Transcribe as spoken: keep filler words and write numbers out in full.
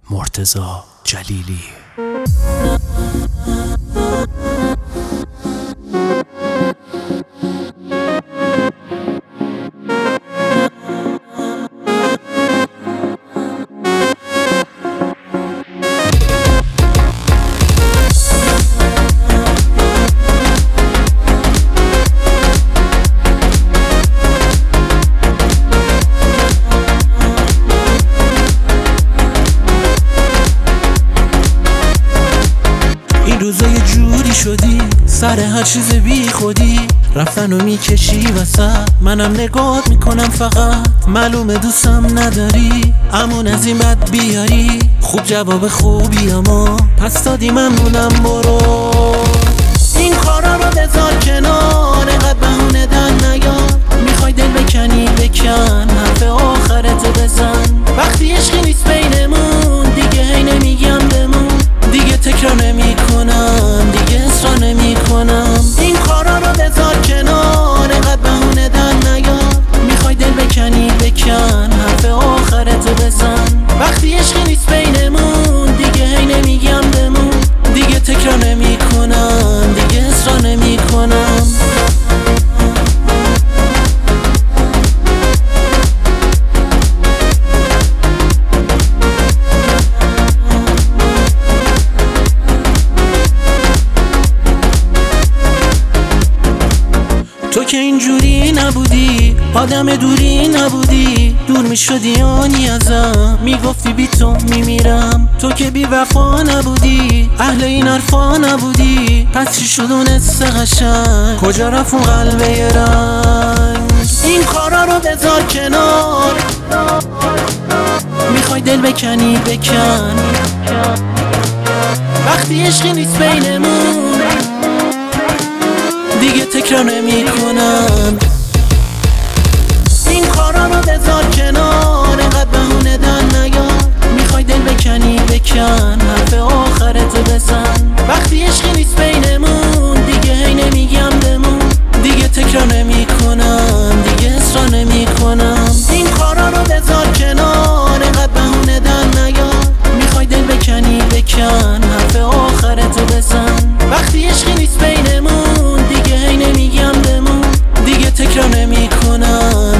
مرتضی جلیلی. روزا یه جوری شدی سر هر چیز بی خودی، رفتن و میکشی وسط، منم نگات میکنم فقط. معلومه دوستم نداری، امون از این بد بیاری. خوب جواب خوبی اما پس دادی ممنونم برو. این کارا رو بذار کنار، اینقدر بهونه دن نیار. میخوای دل بکنی بکن، حرف آخرتو بزن. وقتی عشقی نیست بینمون دیگه هی نمیگم بمون. دیگه تکرار نمی کنم، دیگه اصرار نمی کنم. این کارا رو بذار کنار، اینقدر بهونه دن نیار. میخوای دل بکنی بکن، حرف آخرتو بزن. وقتی عشقی نیست بینمون دیگه هی نمیگم بمون. دیگه تکرار نمی کنم، دیگه اصرار نمی کنم. تو که اینجوری نبودی، آدم دوری نبودی. دور میشدی آنی ازم، میگفتی بی تو میمیرم. تو که بی وفا نبودی، اهل این حرفا نبودی. پس چی شد اون حس قشنگ، کجا رفت اون قلبه رنگ؟ این کارا رو بذار کنار، میخوای دل بکنی بکن. وقتی عشقی نیست بینمون دیگه تکرار نمی کنم. این کارا رو بذار کنار، اینقدر بهونه دن نیار. میخوای دل بکنی بکن، حرف آخرتو بزن. وقتی عشقی نیست بینمون دیگه هی نمیگم بمون. دیگه تکرار نمی کنم، دیگه اصرار نمی کنم. این کارا رو بذار کنار، اینقدر بهونه دن نیار. میخوای دل بکنی بکن، حرف آخرتو بزن. وقتی عشقی نیست بینمون دیگه هی نمیگم بمون. دیگه تکرار نمی کنم.